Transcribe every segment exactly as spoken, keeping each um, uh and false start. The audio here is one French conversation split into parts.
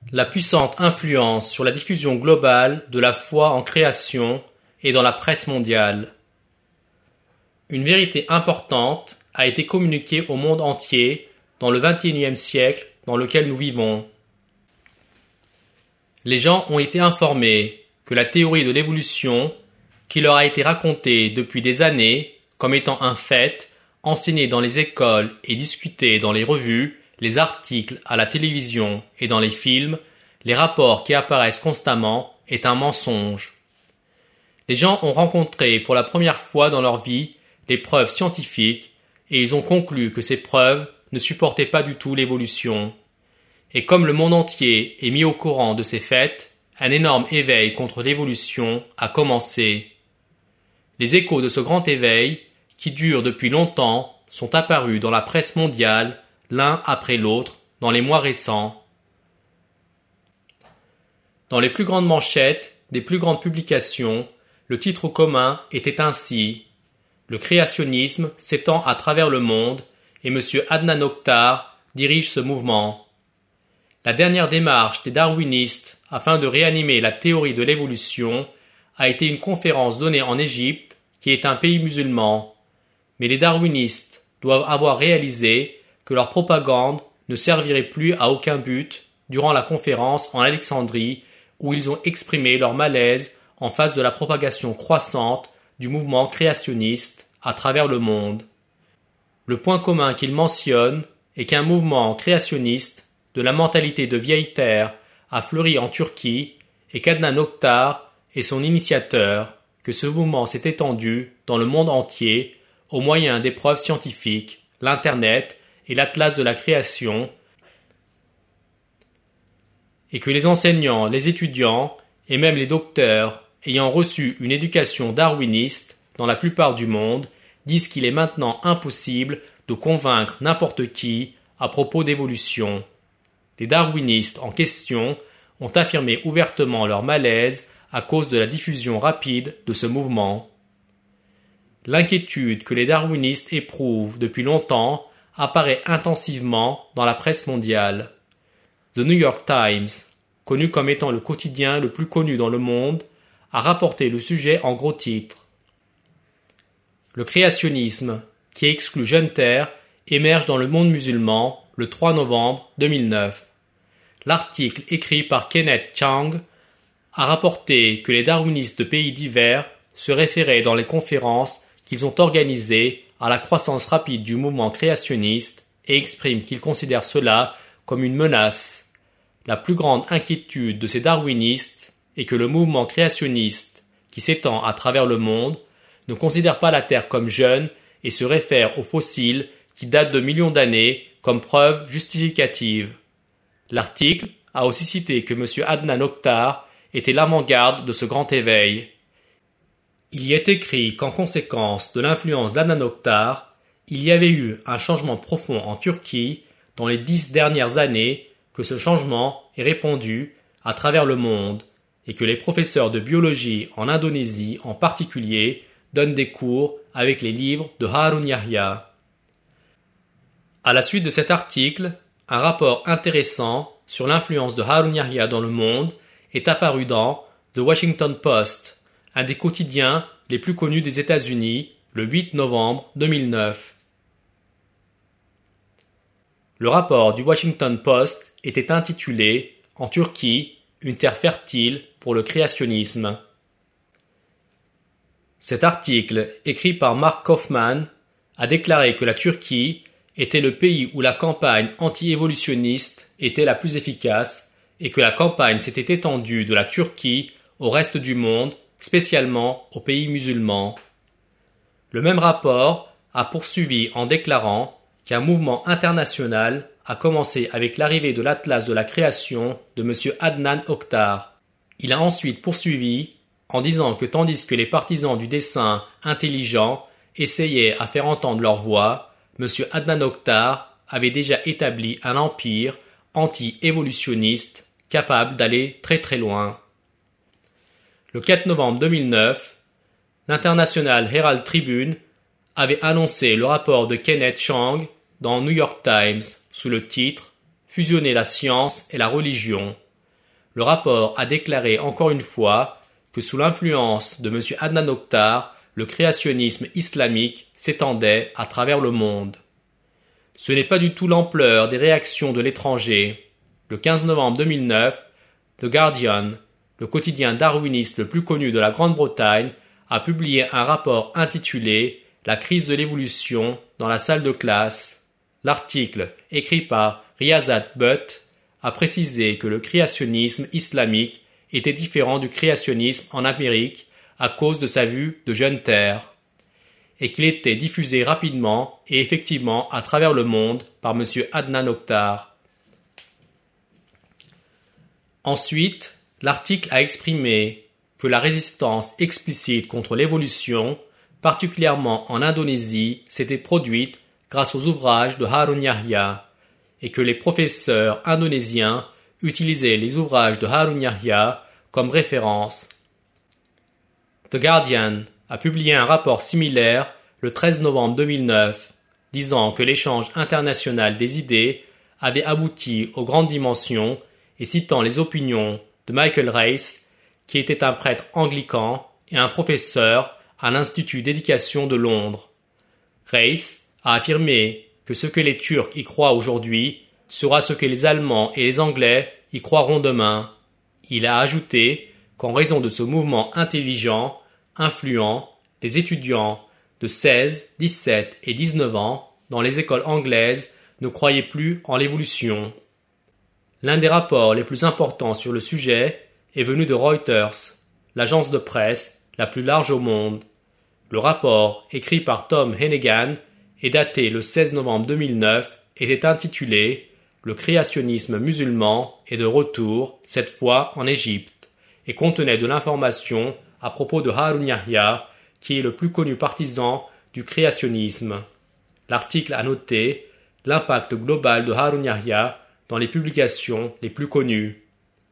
La puissante influence sur la diffusion globale de la foi en création et dans la presse mondiale. Une vérité importante a été communiquée au monde entier dans le vingt et unième siècle dans lequel nous vivons. Les gens ont été informés que la théorie de l'évolution, qui leur a été racontée depuis des années comme étant un fait, enseignée dans les écoles et discutée dans les revues, les articles à la télévision et dans les films, les rapports qui apparaissent constamment, est un mensonge. Les gens ont rencontré pour la première fois dans leur vie des preuves scientifiques et ils ont conclu que ces preuves ne supportaient pas du tout l'évolution. Et comme le monde entier est mis au courant de ces faits, un énorme éveil contre l'évolution a commencé. Les échos de ce grand éveil, qui dure depuis longtemps, sont apparus dans la presse mondiale, l'un après l'autre, dans les mois récents. Dans les plus grandes manchettes des plus grandes publications, le titre commun était ainsi « Le créationnisme s'étend à travers le monde et M. Adnan Oktar dirige ce mouvement ». La dernière démarche des darwinistes afin de réanimer la théorie de l'évolution a été une conférence donnée en Égypte, qui est un pays musulman. Mais les darwinistes doivent avoir réalisé que leur propagande ne servirait plus à aucun but durant la conférence en Alexandrie où ils ont exprimé leur malaise en face de la propagation croissante du mouvement créationniste à travers le monde. Le point commun qu'ils mentionnent est qu'un mouvement créationniste de la mentalité de vieille terre a fleuri en Turquie et qu'Adnan Oktar est son initiateur, que ce mouvement s'est étendu dans le monde entier au moyen des preuves scientifiques, l'Internet et l'Atlas de la création, et que les enseignants, les étudiants et même les docteurs ayant reçu une éducation darwiniste dans la plupart du monde disent qu'il est maintenant impossible de convaincre n'importe qui à propos d'évolution. Les darwinistes en question ont affirmé ouvertement leur malaise à cause de la diffusion rapide de ce mouvement. L'inquiétude que les darwinistes éprouvent depuis longtemps apparaît intensivement dans la presse mondiale. The New York Times, connu comme étant le quotidien le plus connu dans le monde, a rapporté le sujet en gros titres. Le créationnisme, qui exclut Jeune Terre, émerge dans le monde musulman le trois novembre deux mille neuf. L'article écrit par Kenneth Chang a rapporté que les darwinistes de pays divers se référaient dans les conférences qu'ils ont organisées à la croissance rapide du mouvement créationniste et expriment qu'ils considèrent cela comme une menace. La plus grande inquiétude de ces darwinistes est que le mouvement créationniste, qui s'étend à travers le monde, ne considère pas la Terre comme jeune et se réfère aux fossiles qui datent de millions d'années comme preuve justificative. L'article a aussi cité que M. Adnan Oktar était l'avant-garde de ce grand éveil. Il y est écrit qu'en conséquence de l'influence d'Adnan Oktar, il y avait eu un changement profond en Turquie dans les dix dernières années, que ce changement est répandu à travers le monde et que les professeurs de biologie en Indonésie en particulier donnent des cours avec les livres de Harun Yahya. À la suite de cet article, un rapport intéressant sur l'influence de Harun Yahya dans le monde est apparu dans The Washington Post, un des quotidiens les plus connus des États-Unis, le huit novembre deux mille neuf. Le rapport du Washington Post était intitulé « En Turquie, une terre fertile pour le créationnisme ». Cet article, écrit par Mark Kaufman, a déclaré que la Turquie était le pays où la campagne anti-évolutionniste était la plus efficace et que la campagne s'était étendue de la Turquie au reste du monde, spécialement aux pays musulmans. Le même rapport a poursuivi en déclarant qu'un mouvement international a commencé avec l'arrivée de l'Atlas de la création de M. Adnan Oktar. Il a ensuite poursuivi en disant que tandis que les partisans du dessin intelligent essayaient à faire entendre leur voix, M. Adnan Oktar avait déjà établi un empire anti-évolutionniste capable d'aller très très loin. Le quatre novembre deux mille neuf, l'International Herald Tribune avait annoncé le rapport de Kenneth Chang dans New York Times sous le titre « Fusionner la science et la religion ». le rapport a déclaré encore une fois que sous l'influence de M. Adnan Oktar, le créationnisme islamique s'étendait à travers le monde. Ce n'est pas du tout l'ampleur des réactions de l'étranger. Le quinze novembre deux mille neuf, The Guardian, le quotidien darwiniste le plus connu de la Grande-Bretagne, a publié un rapport intitulé « La crise de l'évolution dans la salle de classe ». L'article, écrit par Riyazat Butt, a précisé que le créationnisme islamique était différent du créationnisme en Amérique à cause de sa vue de Jeune Terre, et qu'il était diffusé rapidement et effectivement à travers le monde par M. Adnan Oktar. Ensuite, l'article a exprimé que la résistance explicite contre l'évolution, particulièrement en Indonésie, s'était produite grâce aux ouvrages de Harun Yahya, et que les professeurs indonésiens utilisaient les ouvrages de Harun Yahya comme référence. The Guardian a publié un rapport similaire le treize novembre deux mille neuf, disant que l'échange international des idées avait abouti aux grandes dimensions et citant les opinions de Michael Reiss, qui était un prêtre anglican et un professeur à l'Institut d'éducation de Londres. Reiss a affirmé que ce que les Turcs y croient aujourd'hui sera ce que les Allemands et les Anglais y croiront demain. Il a ajouté qu'en raison de ce mouvement intelligent, influent, des étudiants de seize, dix-sept et dix-neuf ans dans les écoles anglaises ne croyaient plus en l'évolution. L'un des rapports les plus importants sur le sujet est venu de Reuters, l'agence de presse la plus large au monde. Le rapport, écrit par Tom Hennigan, est daté le seize novembre deux mille neuf et est intitulé « Le créationnisme musulman est de retour, cette fois en Égypte » et contenait de l'information à propos de Harun Yahya, qui est le plus connu partisan du créationnisme. L'article a noté l'impact global de Harun Yahya dans les publications les plus connues.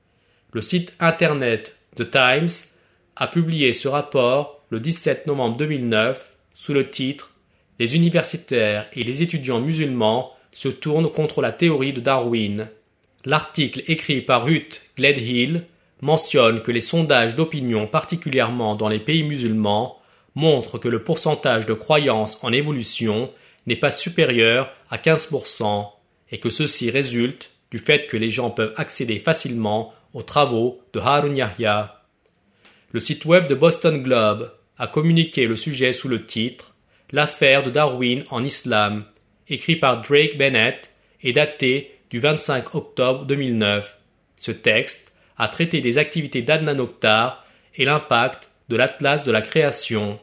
Le site internet The Times a publié ce rapport le dix-sept novembre deux mille neuf sous le titre « Les universitaires et les étudiants musulmans se tournent contre la théorie de Darwin ». L'article écrit par Ruth Gledhill mentionne que les sondages d'opinion, particulièrement dans les pays musulmans, montrent que le pourcentage de croyance en évolution n'est pas supérieur à quinze pour cent et que ceci résulte du fait que les gens peuvent accéder facilement aux travaux de Harun Yahya. Le site web de Boston Globe a communiqué le sujet sous le titre « L'affaire de Darwin en islam », écrit par Drake Bennett et daté du vingt-cinq octobre deux mille neuf. Ce texte a traité des activités d'Adnan Oktar et l'impact de l'Atlas de la création.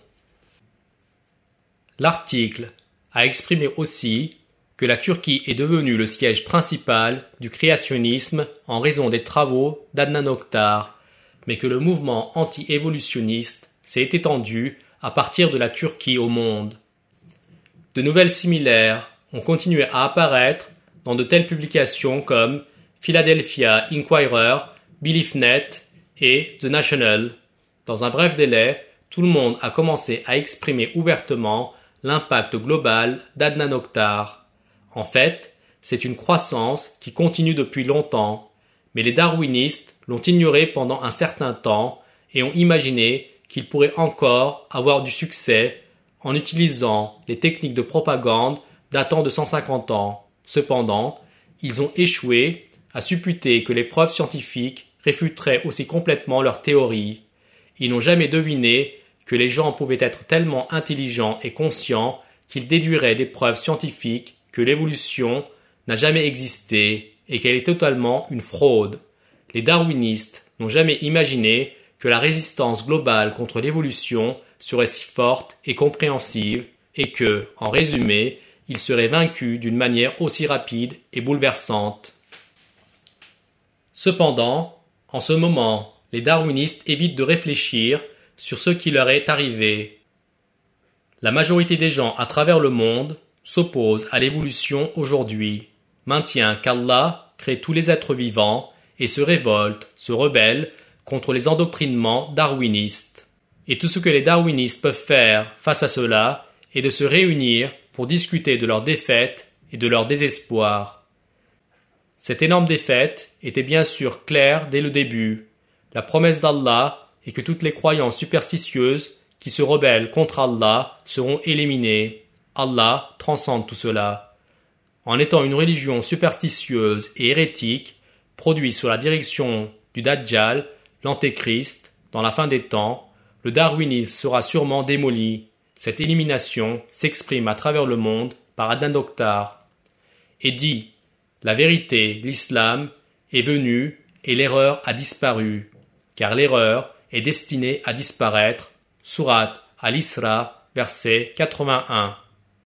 L'article a exprimé aussi que la Turquie est devenue le siège principal du créationnisme en raison des travaux d'Adnan Oktar, mais que le mouvement anti-évolutionniste s'est étendu à partir de la Turquie au monde. De nouvelles similaires ont continué à apparaître dans de telles publications comme Philadelphia Inquirer, BeliefNet et The National. Dans un bref délai, tout le monde a commencé à exprimer ouvertement l'impact global d'Adnan Oktar. En fait, c'est une croissance qui continue depuis longtemps, mais les darwinistes l'ont ignoré pendant un certain temps et ont imaginé qu'il pourrait encore avoir du succès en utilisant les techniques de propagande datant de cent cinquante ans. Cependant, ils ont échoué à supputer que les preuves scientifiques réfuteraient aussi complètement leurs théories. Ils n'ont jamais deviné que les gens pouvaient être tellement intelligents et conscients qu'ils déduiraient des preuves scientifiques que l'évolution n'a jamais existé et qu'elle est totalement une fraude. Les darwinistes n'ont jamais imaginé que la résistance globale contre l'évolution serait si forte et compréhensive et que, en résumé, ils seraient vaincus d'une manière aussi rapide et bouleversante. Cependant, en ce moment, les darwinistes évitent de réfléchir sur ce qui leur est arrivé. La majorité des gens à travers le monde s'opposent à l'évolution aujourd'hui, maintient qu'Allah crée tous les êtres vivants et se révolte, se rebelle contre les endoctrinements darwinistes. Et tout ce que les darwinistes peuvent faire face à cela est de se réunir pour discuter de leur défaite et de leur désespoir. Cette énorme défaite était bien sûr claire dès le début. La promesse d'Allah est que toutes les croyances superstitieuses qui se rebellent contre Allah seront éliminées. Allah transcende tout cela. En étant une religion superstitieuse et hérétique, produite sous la direction du Dajjal, l'Antéchrist, dans la fin des temps, le darwinisme sera sûrement démoli. Cette élimination s'exprime à travers le monde par Adnan Oktar et dit « La vérité, l'islam, est venu et l'erreur a disparu, car l'erreur est destinée à disparaître. » Sourate Al-Isra, verset quatre-vingt-un.